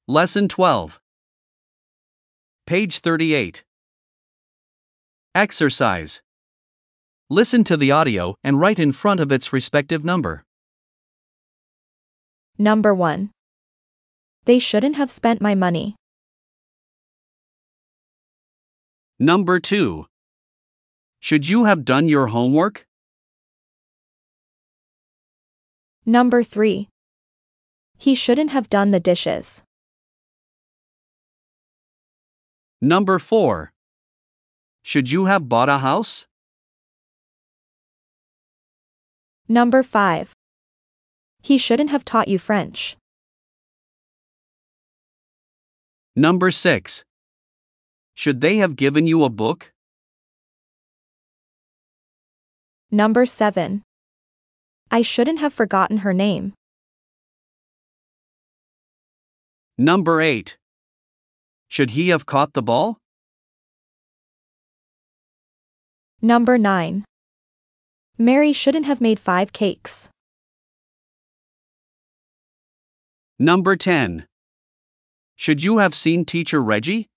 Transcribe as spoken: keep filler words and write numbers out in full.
Lesson twelve. Page thirty-eight. Exercise. Listen to the audio and write in front of its respective number. Number one. They shouldn't have spent my money. Number two. Should you have done your homework? Number three. He shouldn't have done the dishes. Number four. Should you have bought a house? Number five. He shouldn't have taught you French. Number six. Should they have given you a book? Number seven. I shouldn't have forgotten her name. Number eight. Should he have caught the ball? Number nine. Mary shouldn't have made five cakes. Number ten. Should you have seen Teacher Reggie?